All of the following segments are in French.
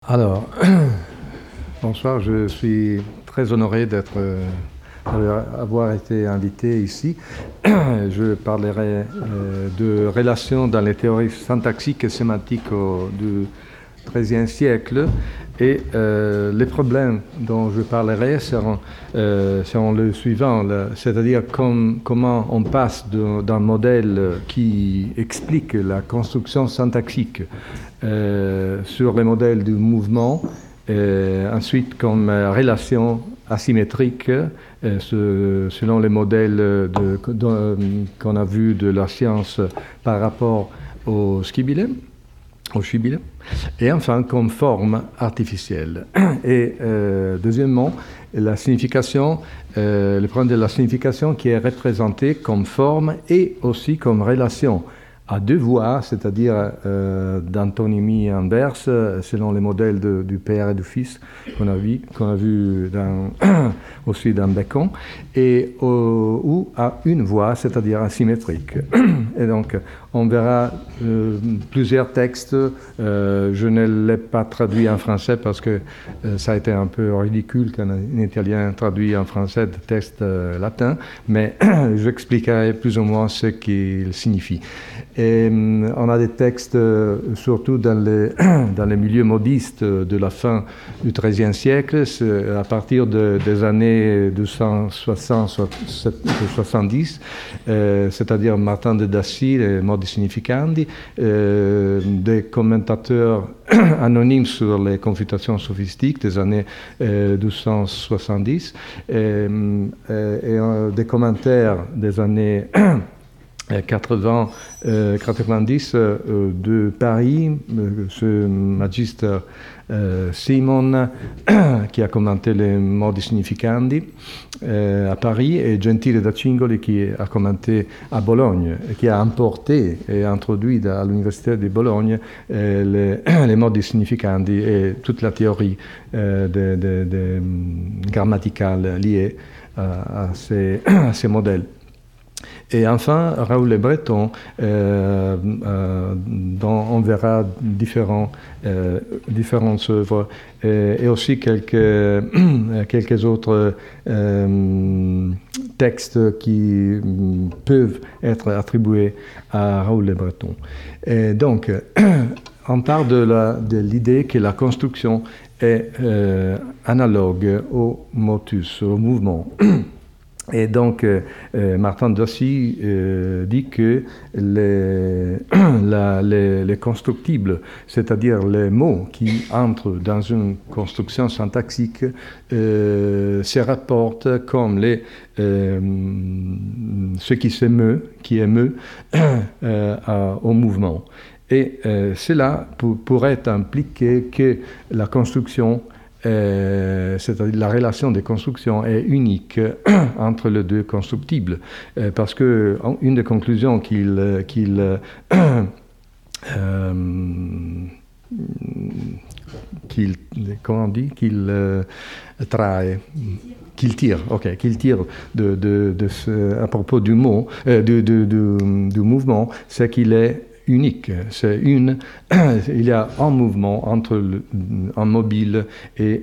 Alors, bonsoir, je suis très honoré d'avoir été invité ici. Je parlerai de relations dans les théories syntaxiques et sémantiques du XIIIe siècle. Et les problèmes dont je parlerai seront le suivant, c'est-à-dire comment on passe d'un modèle qui explique la construction syntaxique sur les modèles du mouvement, ensuite comme relation asymétrique selon les modèles qu'on a vus de la science par rapport au Schiebele, et enfin comme forme artificielle. Et deuxièmement, la signification, le problème de la signification qui est représenté comme forme et aussi comme relation à deux voix, c'est-à-dire d'antonymie inverse, selon les modèles du Père et du Fils qu'on a vu aussi dans Bacon, ou à une voix, c'est-à-dire asymétrique. Et donc, on verra plusieurs textes. Je ne l'ai pas traduit en français parce que ça a été un peu ridicule quand un Italien traduit en français des textes latins, mais j'expliquerai plus ou moins ce qu'il signifie. Et on a des textes, surtout dans les milieux modistes de la fin du XIIIe siècle, à partir des années 260-70, c'est-à-dire Martin de Dacy, les Modi Significandi, des commentateurs anonymes sur les confutations sophistiques des années 1270, et des commentaires des années 90 de Paris, ce magister Simon qui a commenté les Modi Significandi à Paris, et Gentile da Cingoli qui a commenté à Bologne, qui a importé et introduit à l'Université de Bologne les Modi Significandi et toute la théorie grammaticale liée à ces modèles. Et enfin, Raoul Le Breton, dont on verra différentes œuvres, et aussi quelques autres textes qui peuvent être attribués à Raoul Le Breton. Et donc, on part de l'idée que la construction est analogue au motus, au mouvement. Et donc, Martin de Dacy dit que les constructibles, c'est-à-dire les mots qui entrent dans une construction syntaxique, se rapportent comme ce qui émeut au mouvement. Et cela pourrait impliquer que la construction, c'est-à-dire la relation des constructions, est unique entre les deux constructibles, parce que une des conclusions qu'il tire à propos du mot, du mouvement, c'est qu'il est unique. Il y a un mouvement entre un mobile et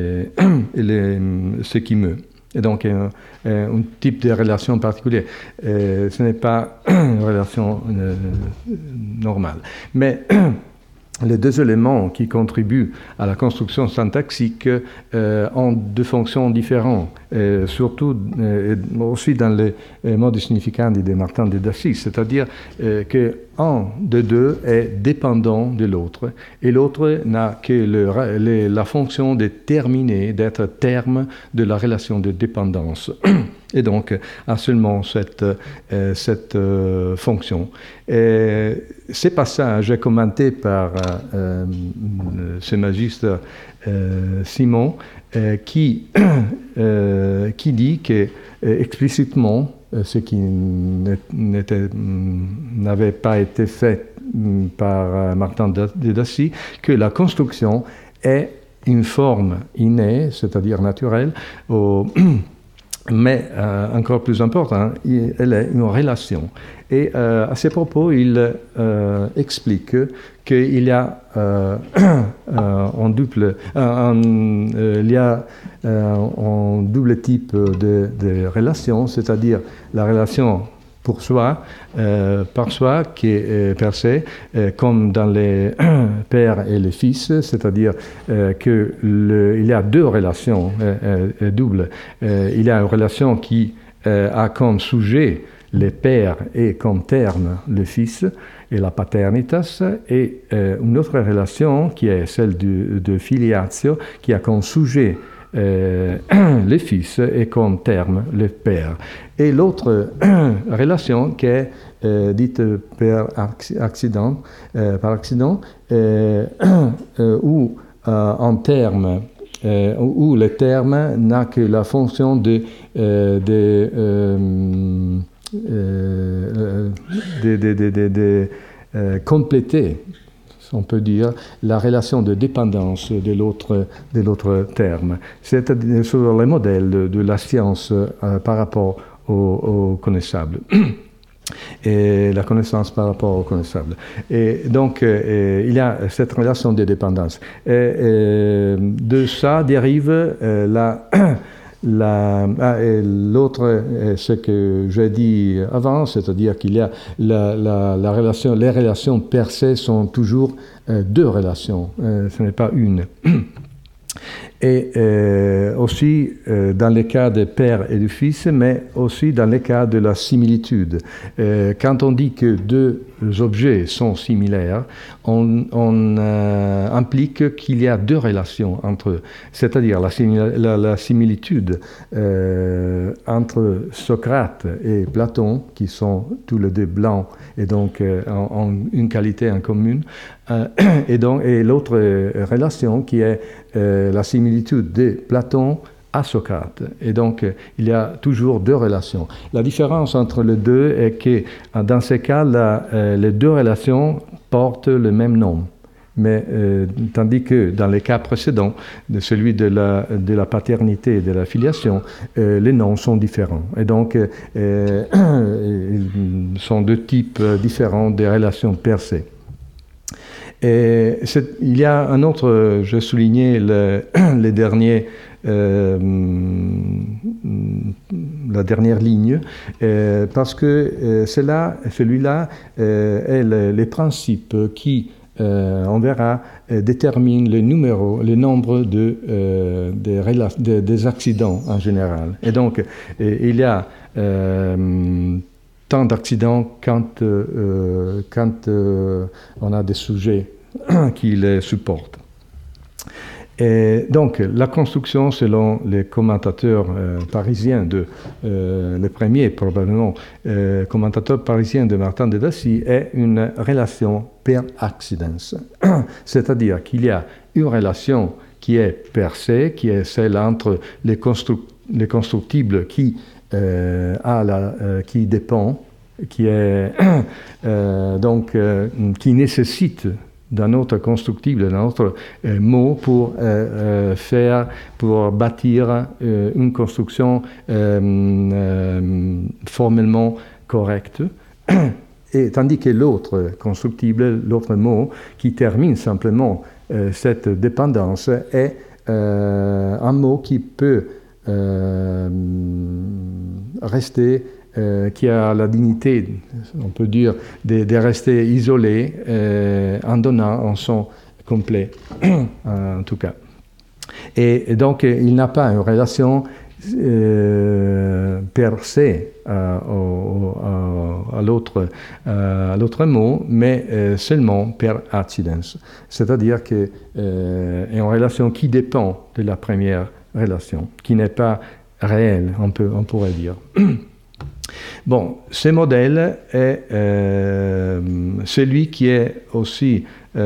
ce qui meut. Et donc, un type de relation particulière. Ce n'est pas une relation normale. Mais les deux éléments qui contribuent à la construction syntaxique ont deux fonctions différentes, surtout aussi dans les Modi Significandi de Martin de Dacy, c'est-à-dire qu'un des deux est dépendant de l'autre, et l'autre n'a que la fonction de terminer, d'être terme de la relation de dépendance. Et donc, a seulement cette fonction. Et ces passages commentés par ce magister Simon, qui dit que explicitement, ce qui n'avait pas été fait par Martin de Dacy, que la construction est une forme innée, c'est-à-dire naturelle, mais encore plus important, elle est une relation. Et à ce propos, il explique qu'il y a un double type de relation, c'est-à-dire la relation pour soi, par soi, qui est per se, comme dans les pères et les fils, c'est-à-dire qu'il y a deux relations doubles. Il y a une relation qui a comme sujet les pères et comme terme le fils et la paternitas, et une autre relation qui est celle de filiatio, qui a comme sujet les fils et comme terme le père. Et l'autre relation qui est dite par accident, où en terme où le terme n'a que la fonction de compléter, on peut dire, la relation de dépendance de l'autre terme. C'est sur le modèle de la science par rapport au connaissable. Et la connaissance par rapport au connaissable. Et donc, il y a cette relation de dépendance. Et de ça dérive l'autre, ce que j'ai dit avant, c'est-à-dire qu'il y a la relation, les relations per se sont toujours deux relations, ce n'est pas une. Et aussi dans les cas de père et de fils, mais aussi dans les cas de la similitude. Quand on dit que deux objets sont similaires, on implique qu'il y a deux relations entre eux, c'est-à-dire la similitude entre Socrate et Platon, qui sont tous les deux blancs et donc ont une qualité en commune, et l'autre relation qui est la similitude de Platon à Socrate. Et donc, il y a toujours deux relations. La différence entre les deux est que, dans ces cas, les deux relations portent le même nom. Mais, tandis que dans les cas précédents, celui de la paternité et de la filiation, les noms sont différents. Et donc, ils sont deux types différents de relations per se. Et il y a un autre, je soulignais les derniers, la dernière ligne, parce que celui-là est les principes qui, on verra, déterminent le nombre des accidents en général. Et donc, il y a tant d'accidents quand on a des sujets qui les supportent. Et donc, la construction, selon les commentateurs parisiens, le premier probablement commentateur parisien de Martin de Dassy, est une relation per accidens. C'est-à-dire qu'il y a une relation qui est per se, qui est celle entre les constructibles qui dépend, qui est qui nécessite d'un autre constructible, d'un autre mot pour bâtir une construction formellement correcte. Et tandis que l'autre constructible, l'autre mot qui termine simplement cette dépendance est un mot qui peut rester, qui a la dignité, on peut dire, de rester isolé en donnant un son complet, en tout cas. Et donc, il n'a pas une relation per se à l'autre mot, mais seulement per accidens. C'est-à-dire qu'il y a une relation qui dépend de la première relation, qui n'est pas réelle, on pourrait dire. Bon, ce modèle est celui qui est aussi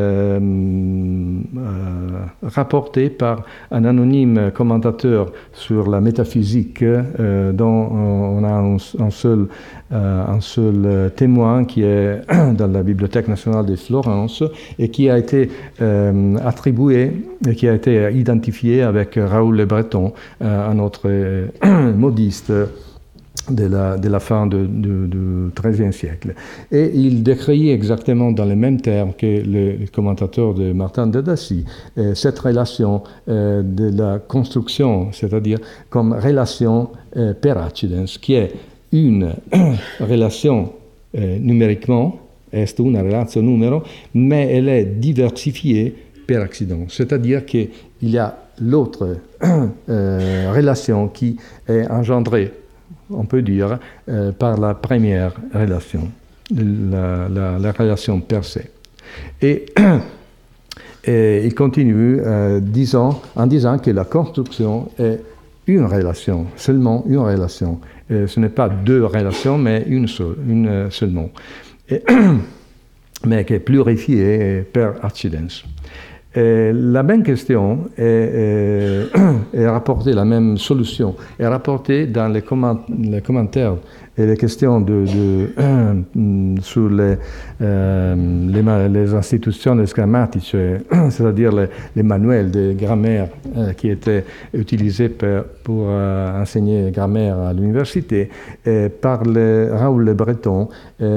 rapporté par un anonyme commentateur sur la métaphysique dont on a un seul témoin qui est dans la Bibliothèque nationale de Florence et qui a été attribué et qui a été identifié avec Raoul Le Breton, un autre modiste de la fin du XIIIe siècle. Et il décrit exactement dans les mêmes termes que le commentateur de Martin de Dassy cette relation de la construction, c'est-à-dire comme relation per accidens, qui est une relation numériquement, est una relation numero, mais elle est diversifiée per accident, c'est-à-dire qu'il y a l'autre relation qui est engendrée, on peut dire, par la première relation, la relation per se. Et il continue en disant que la construction est une relation, seulement une relation. Ce n'est pas deux relations, mais une seulement. Mais qui est plurifiée per accidens. La même question est rapportée, la même solution est rapportée dans les commentaires et les questions sur les institutions grammatiques, c'est-à-dire les manuels de grammaire qui étaient utilisés pour enseigner grammaire à l'université par Raoul Le Breton.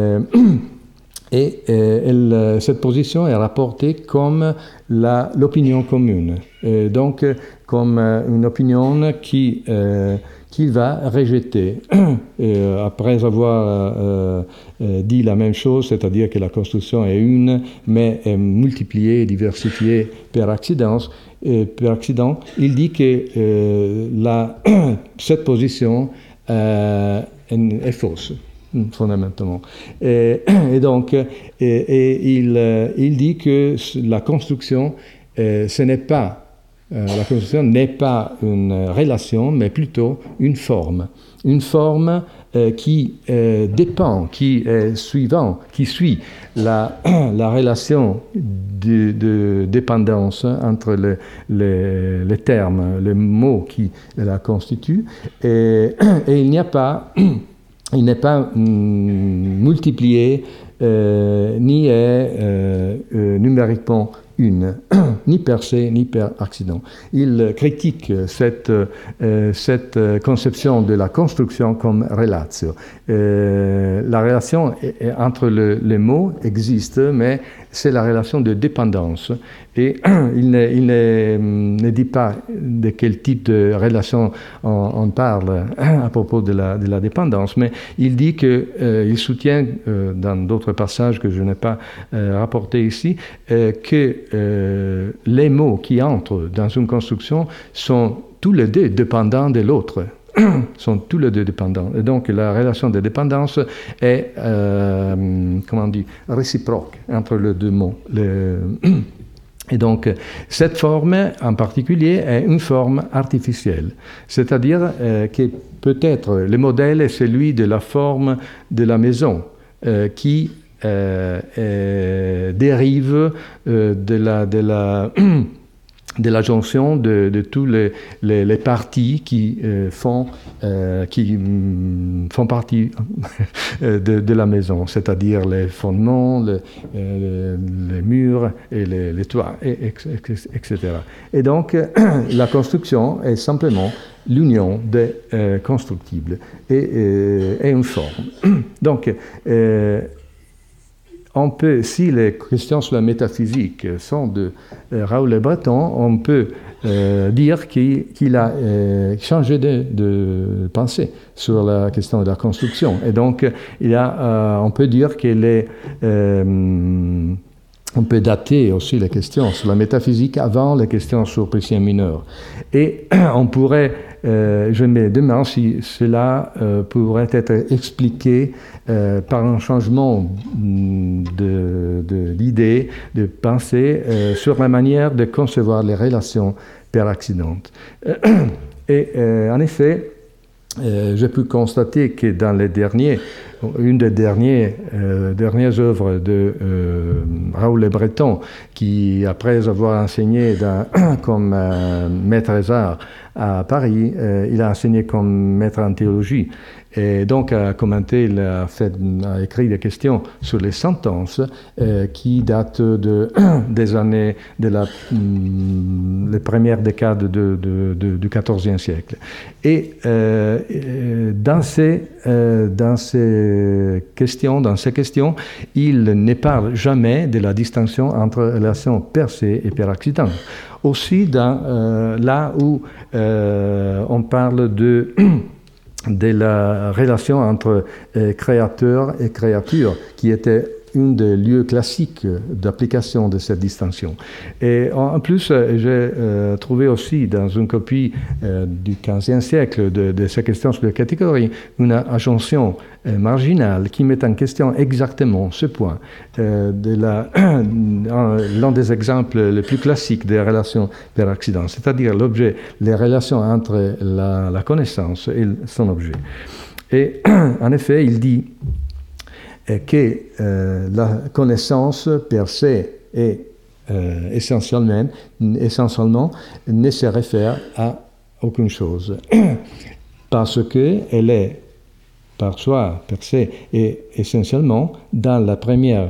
Et cette position est rapportée comme l'opinion commune, donc comme une opinion qu'il va rejeter après avoir dit la même chose, c'est-à-dire que la construction est une, mais est multipliée et diversifiée per accident. Il dit que cette position est fausse, fondamentalement. Et donc, il dit que la construction, la construction n'est pas une relation, mais plutôt une forme qui dépend, qui suit la relation de dépendance entre les termes, les mots qui la constituent, et il n'est pas multiplié ni est numériquement une, ni per se, ni per accident. Il critique cette conception de la construction comme relatio. La relation entre les mots existe, mais c'est la relation de dépendance. Et il ne dit pas de quel type de relation on parle à propos de la dépendance, mais il dit qu'il soutient, dans d'autres passages que je n'ai pas rapportés ici, que les mots qui entrent dans une construction sont tous les deux dépendants de l'autre. Sont tous les deux dépendants. Et donc la relation de dépendance est, réciproque entre les deux mots. Et donc cette forme en particulier est une forme artificielle. C'est-à-dire que peut-être le modèle est celui de la forme de la maison qui dérive de la jonction de tous les parties qui font partie de la maison, c'est-à-dire les fondements, les murs et les toits, etc. Et donc, la construction est simplement l'union des constructibles et une forme. Donc, on peut, si les questions sur la métaphysique sont de Raoul Le Breton, on peut dire qu'il a changé de pensée sur la question de la construction. Et donc, on peut dire qu'il est... on peut dater aussi les questions sur la métaphysique avant les questions sur Prussien mineur. Et on pourrait, je me demande si cela pourrait être expliqué par un changement d'idée, de pensée sur la manière de concevoir les relations per accident. Et en effet, j'ai pu constater que dans une des dernières œuvres de Raoul Le Breton, qui, après avoir enseigné comme maître des arts à Paris, il a enseigné comme maître en théologie. Et donc, a commenté, a écrit des questions sur les sentences qui datent des années les premières décades du XIVe siècle. Et dans ces questions, il ne parle jamais de la distinction entre relation per se et per accident. Aussi, là où on parle de la relation entre créateur et créature, qui était un des lieux classiques d'application de cette distinction. Et en plus, j'ai trouvé aussi dans une copie du XVe siècle de ces questions sur les catégories une ajonction marginale qui met en question exactement ce point. L'un des exemples les plus classiques des relations per accident, c'est-à-dire les relations entre la connaissance et son objet. Et en effet, il dit que la connaissance per se est essentiellement ne se réfère à aucune chose, parce qu'elle est par soi, per se, et essentiellement dans les premiers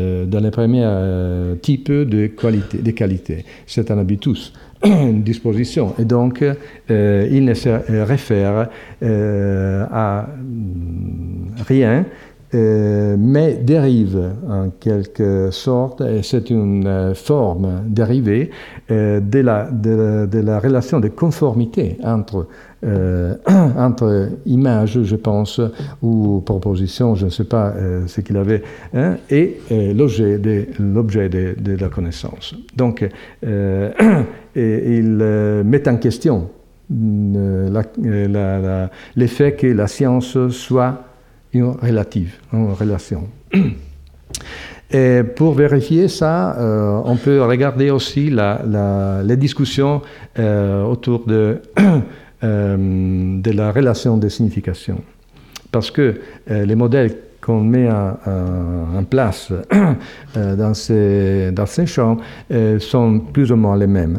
types de qualité. C'est un habitus, une disposition, et donc il ne se réfère à rien, mais dérive en quelque sorte, et c'est une forme dérivée de la relation de conformité entre image, je pense, ou proposition, je ne sais pas ce qu'il avait, et l'objet de la connaissance. Donc, il met en question l'effet que la science soit une relation. Et pour vérifier ça, on peut regarder aussi les discussions autour de la relation de signification. Parce que les modèles qu'on met en place dans ces champs sont plus ou moins les mêmes.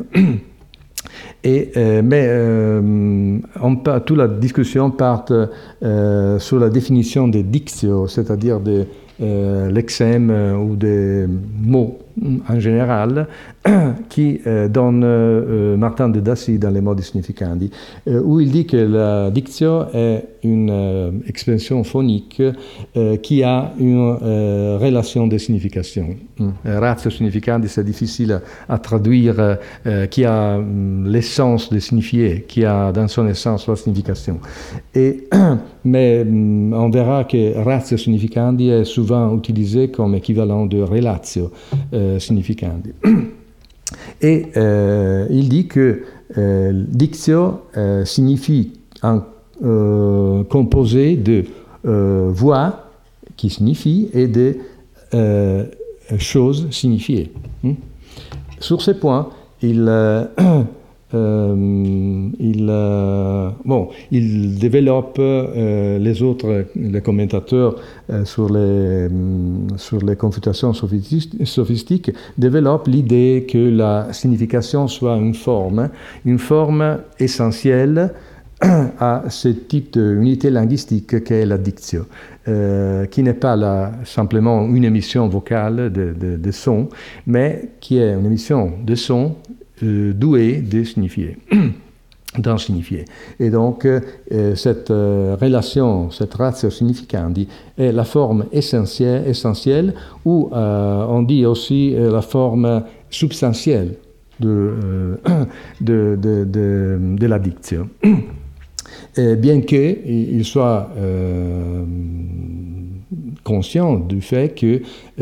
Mais toute la discussion part sur la définition des dictio, c'est-à-dire des lexèmes ou des mots en général, qui donne Martin de Dassy dans les Modi Significandi, où il dit que la dictio est une expression phonique qui a une relation de signification. Ratio significandi, c'est difficile à traduire, qui a l'essence de signifier, qui a dans son essence la signification. Mais on verra que ratio significandi est souvent utilisé comme équivalent de relatio significandi. Et il dit que dictio signifie un composé de voix qui signifie et de choses signifiées. Sur ce point, il développe les commentateurs sur les confutations sophistiques développent l'idée que la signification soit une forme essentielle à ce type d'unité linguistique qu'est la dictio, qui n'est pas simplement une émission vocale de son, mais qui est une émission de son douée de signifier, d'en signifier. Et donc, cette relation, cette ratio significandi, est la forme essentielle ou on dit aussi la forme substantielle de la dictio. Et bien qu'il soit conscient du fait que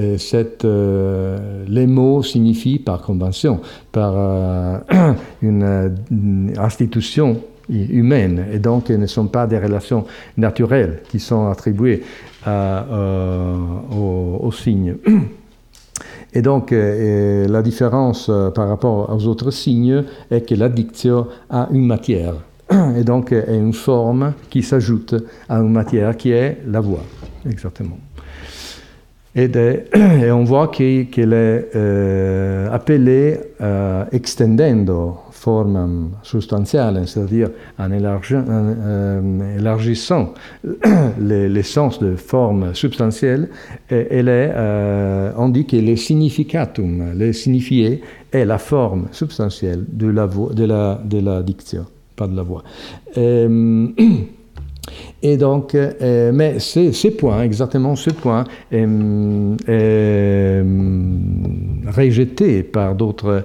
les mots signifient par convention, par une institution humaine, et donc ne sont pas des relations naturelles qui sont attribuées aux signes. Et donc, la différence par rapport aux autres signes est que la dictio a une matière. et donc est une forme qui s'ajoute à une matière qui est la voix, exactement. Et on voit qu'elle est appelée extendendo formam substantiale, c'est-à-dire en élargissant l'essence de forme substantielle, on dit que le significatum, le signifié, est la forme substantielle de la voix, de la diction, pas de la voix. Et donc, mais ce point, exactement ce point, est rejeté par d'autres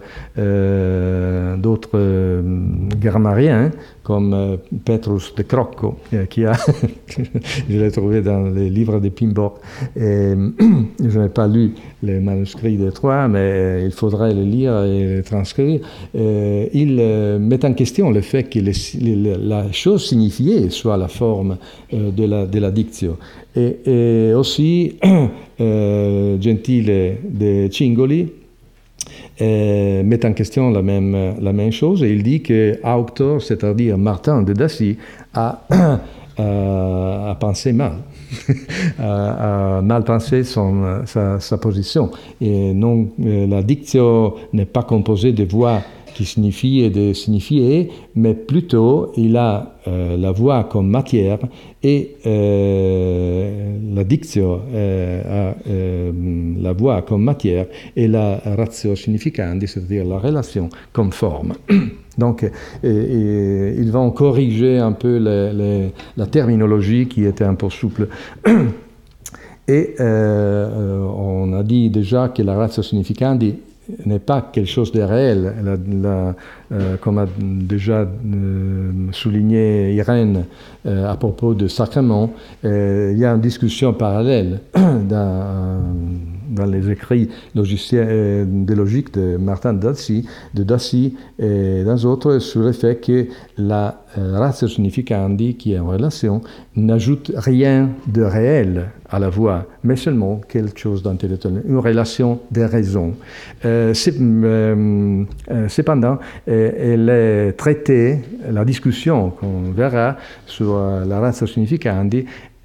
grammariens, comme Petrus de Crocco, qui a, je l'ai trouvé dans les livres de Pimborg. Je n'ai pas lu les manuscrits de Troyes, mais il faudrait le lire et le transcrire. Il met en question le fait que la chose signifiée soit la forme de la diction. Et aussi, Gentile de Cingoli met en question la même chose, et il dit que Auctor, c'est-à-dire Martin de Dacy, a pensé mal, a mal pensé sa position. Et non, la diction n'est pas composée de voix qui signifient et de signifiés, mais plutôt il a la voix comme matière et la diction a la voix comme matière et la ratio significandi, c'est-à-dire la relation, comme forme. Donc, ils vont corriger un peu la terminologie qui était un peu souple. Et on a dit déjà que la ratio significandi n'est pas quelque chose de réel. Comme a déjà souligné Irène à propos de sacrement, il y a une discussion parallèle dans les écrits de logique de Martin de Dacy et dans d'autres sur le fait que la ratio significandi, qui est en relation, n'ajoute rien de réel à la voix, mais seulement quelque chose d'intellectuel, une relation de raison. Cependant, elle est traitée, la discussion qu'on verra sur la ratio significandi,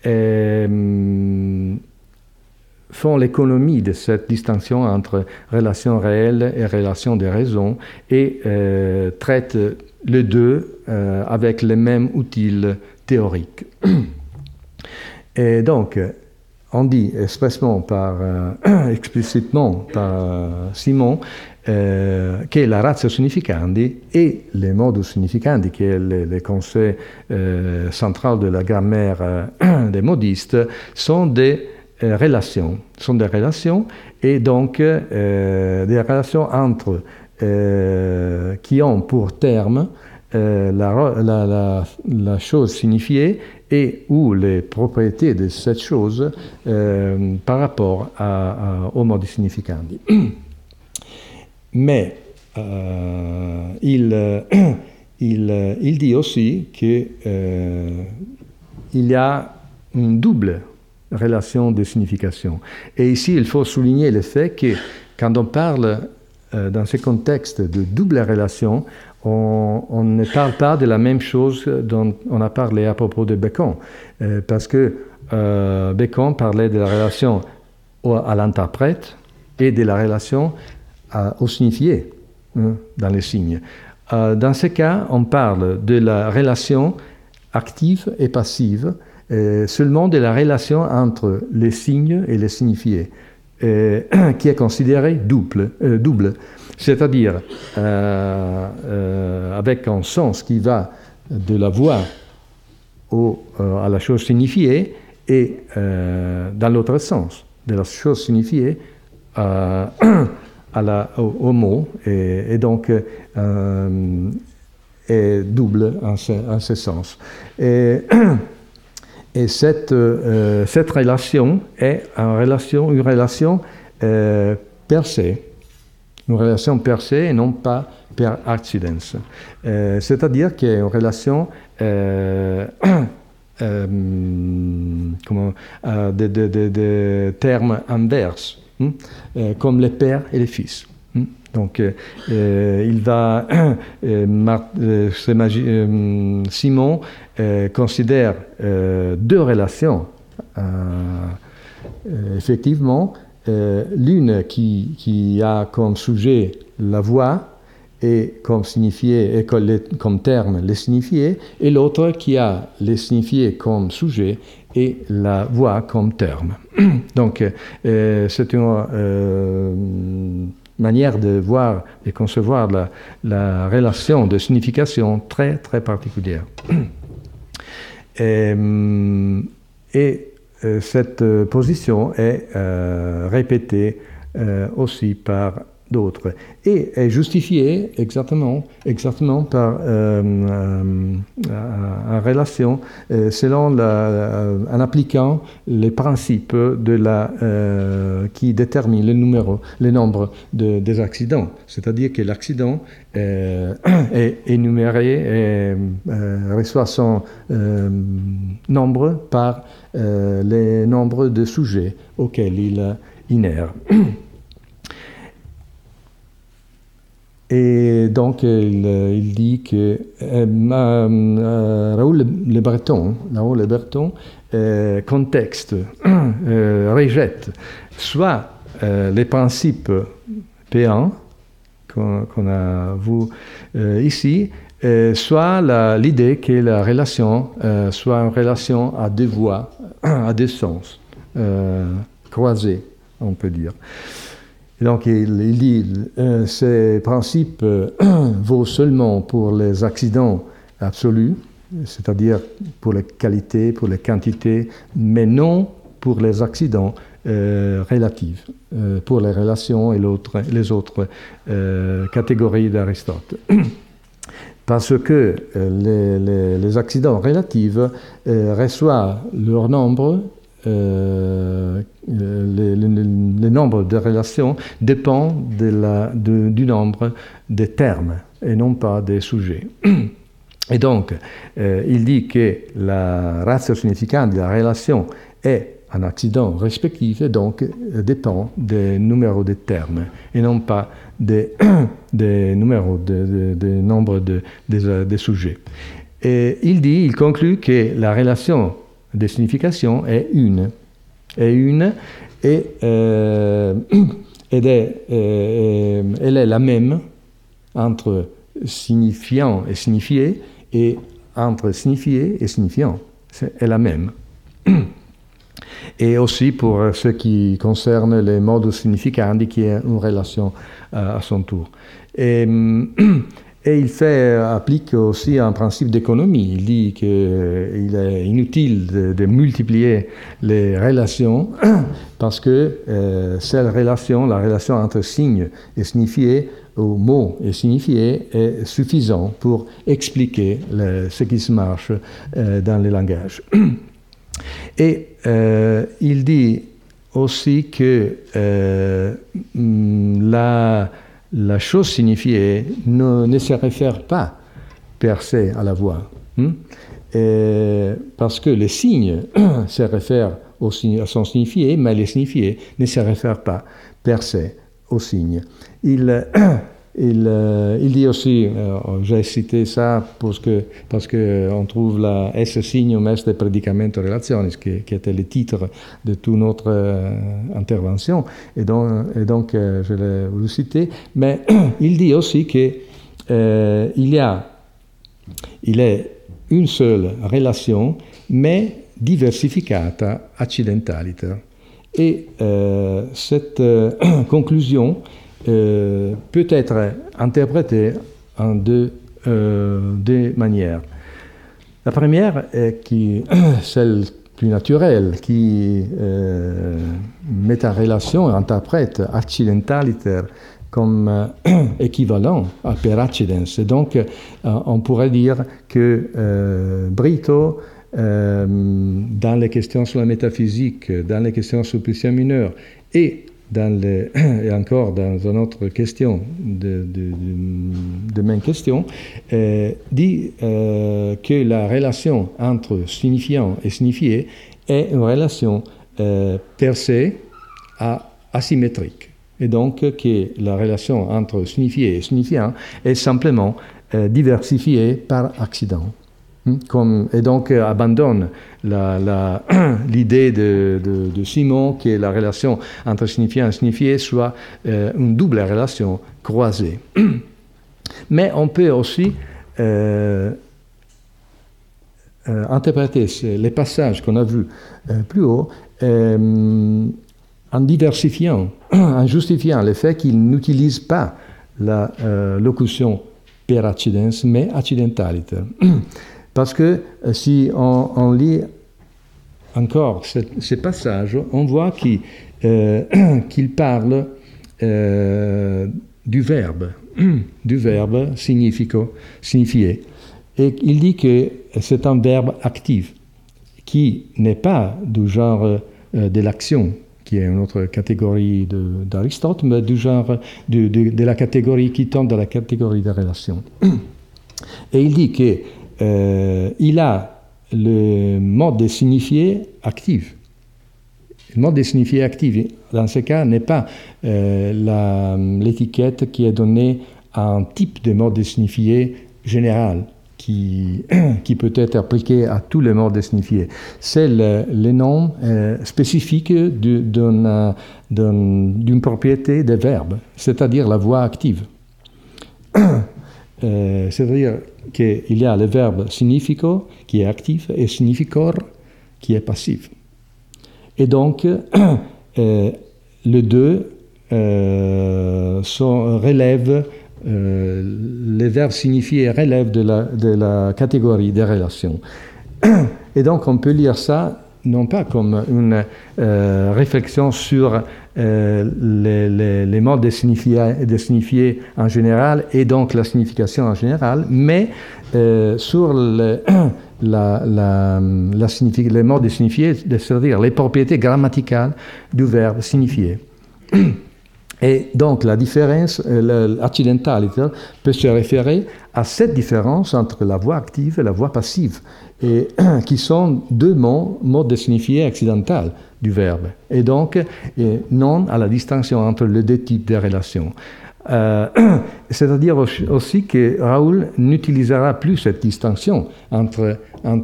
font l'économie de cette distinction entre relation réelle et relation de raison et traitent les deux avec les mêmes outils théoriques. Et donc, on dit explicitement par Simon que la ratio significandi et le modus significandi, qui est le concept central de la grammaire des modistes, sont des relations. Et donc des relations entre qui ont pour terme la chose signifiée et ou les propriétés de cette chose par rapport au modus significandi. Mais il dit aussi qu'il y a une double relation de signification. Et ici, il faut souligner le fait que quand on parle dans ce contexte de double relation, on ne parle pas de la même chose dont on a parlé à propos de Bacon, parce que Bacon parlait de la relation à l'interprète et de la relation au signifié, dans les signes. Dans ce cas, on parle de la relation active et passive, seulement de la relation entre les signes et les signifiés, qui est considérée double. C'est-à-dire avec un sens qui va de la voix à la chose signifiée et dans l'autre sens, de la chose signifiée au mot, et donc est double en ce sens. Et cette relation est une relation percée. Une relation per se et non pas per accidens. C'est-à-dire qu'il y a une relation de termes inverses, comme les pères et les fils. Donc, il va, Simon considère deux relations, effectivement, l'une qui a comme sujet la voix et comme signifié et comme terme les signifiés, et l'autre qui a les signifiés comme sujet et la voix comme terme. Donc, c'est une manière de voir et concevoir la relation de signification très, très particulière. Et cette position est répétée aussi par d'autres et est justifiée exactement par en relation selon en appliquant les principes qui déterminent le nombre des accidents. C'est-à-dire que l'accident est énuméré et reçoit son nombre par le nombre de sujets auxquels il inhère. Et donc, il dit que Raoul Le Breton contexte, rejette soit les principes P1 qu'on a vu ici, soit l'idée que la relation soit une relation à deux voies, à deux sens, croisés, on peut dire. Et donc, il dit ces principes vaut seulement pour les accidents absolus, c'est-à-dire pour les qualités, pour les quantités, mais non pour les accidents relatifs, pour les relations et les autres catégories d'Aristote. Parce que les accidents relatifs reçoivent leur nombre. Le nombre de relations dépend du nombre de termes et non pas des sujets. Et donc, il dit que la ratio significante de la relation est un accident respectif et donc dépend des numéros de termes et non pas des numéros de nombre de sujets. Et il conclut que la relation de signification est une. Elle est la même entre signifiant et signifié et entre signifié et signifiant. C'est la même. Et aussi pour ce qui concerne les modus significandi, qui est une relation à son tour. Et il applique aussi un principe d'économie. Il dit qu'il est inutile de multiplier les relations parce que cette relation, la relation entre signe et signifié, ou mot et signifié, est suffisant pour expliquer ce qui se marche dans le langage. Et il dit aussi que la chose signifiée ne se réfère pas per se à la voix, parce que les signes se réfèrent à son signifié, mais les signifiés ne se réfèrent pas per se au signe. Il dit aussi, j'ai cité ça parce que on trouve la esse signum est predicamento relationis, qui était le titre de toute notre intervention, et donc je l'ai voulu citer, mais il dit aussi que il est une seule relation, mais diversificata accidentaliter. Et cette conclusion peut être interprétée en deux manières. La première est celle plus naturelle, qui met en relation et interprète accidentaliter comme équivalent à per accidens. Et donc, on pourrait dire que Brito, dans les questions sur la métaphysique, dans les questions sur pulsion mineure, et encore dans une autre question, de même question, dit que la relation entre signifiant et signifié est une relation per se asymétrique. Et donc que la relation entre signifié et signifiant est simplement diversifiée par accident. Et donc abandonne l'idée de Simon que la relation entre signifiant et signifié soit une double relation croisée. Mais on peut aussi interpréter les passages qu'on a vus plus haut en diversifiant, en justifiant le fait qu'il n'utilise pas la locution per accidens, mais accidentaliter. Parce que si on lit encore ces passages, on voit qu'il parle du verbe signifier. Et il dit que c'est un verbe actif qui n'est pas du genre de l'action, qui est une autre catégorie d'Aristote, mais du genre de la catégorie qui tombe dans la catégorie de relation. Et il dit qu'il a le mode de signifier actif. Le mode de signifier actif, dans ce cas, n'est pas l'étiquette qui est donnée à un type de mode de signifier général, qui peut être appliqué à tous les modes de signifier. C'est le nom spécifique d'une propriété des verbes, c'est-à-dire la voix active. C'est-à-dire qu'il y a le verbe significo qui est actif et significor qui est passif. Et donc, les deux relèvent, les verbes signifiés relèvent de la catégorie des relations. Et donc, on peut lire ça non pas comme une réflexion sur les modes de signifier en général et donc la signification en général, mais sur les modes de signifier, c'est-à-dire les propriétés grammaticales du verbe signifier. Et donc la différence, l'accidentaliter, peut se référer à cette différence entre la voix active et la voix passive, et qui sont deux modes de signifier accidental du verbe, et donc non à la distinction entre les deux types de relations. C'est-à-dire aussi que Raoul n'utilisera plus cette distinction entre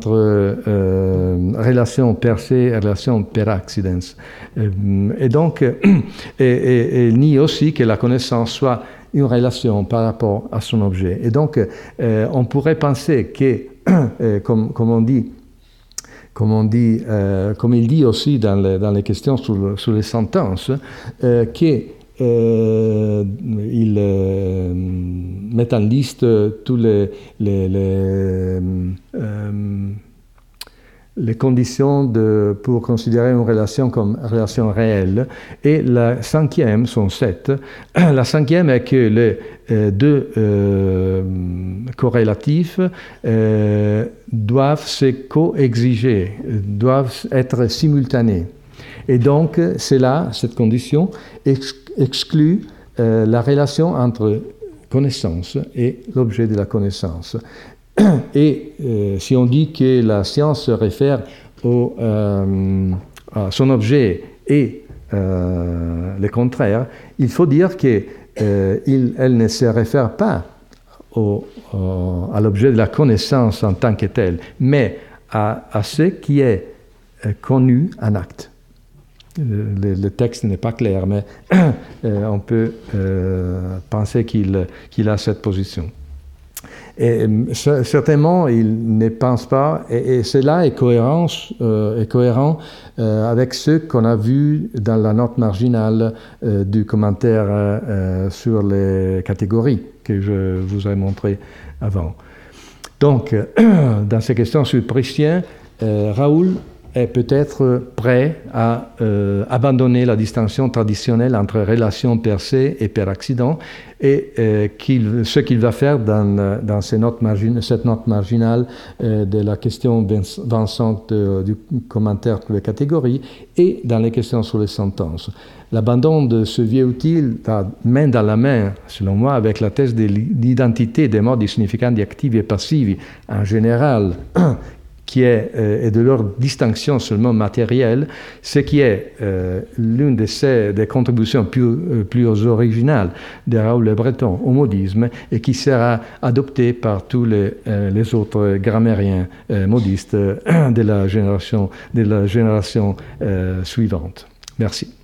relation per se et relation per accidens. Et donc, il nie aussi que la connaissance soit une relation par rapport à son objet. Et donc, on pourrait penser que, comme il dit aussi dans les questions sur les sentences, que il met en liste tous les conditions pour considérer une relation comme relation réelle. Et la cinquième, sont 7. La cinquième est que les deux corrélatifs doivent se coexiger, doivent être simultanés. Et donc, cette condition exclut la relation entre connaissance et l'objet de la connaissance. Et si on dit que la science se réfère à son objet et le contraire, il faut dire qu'elle ne se réfère pas à l'objet de la connaissance en tant que tel, mais à ce qui est connu en acte. Le texte n'est pas clair, mais on peut penser qu'il a cette position. Et certainement, il ne pense pas, et cela est cohérent avec ce qu'on a vu dans la note marginale du commentaire sur les catégories que je vous ai montré avant. Donc, dans ces questions sur Pritschien, Raoul est peut-être prêt à abandonner la distinction traditionnelle entre relation per se et per accident, et ce qu'il va faire dans cette note marginale de la question 25 du commentaire sur les catégories et dans les questions sur les sentences. L'abandon de ce vieux outil va main dans la main, selon moi, avec la thèse de l'identité des modes significants actifs et passifs en général, qui est, et de leur distinction seulement matérielle, ce qui est l'une des contributions plus originales de Raoul Le Breton au modisme et qui sera adoptée par tous les autres grammairiens modistes de la génération suivante. Merci.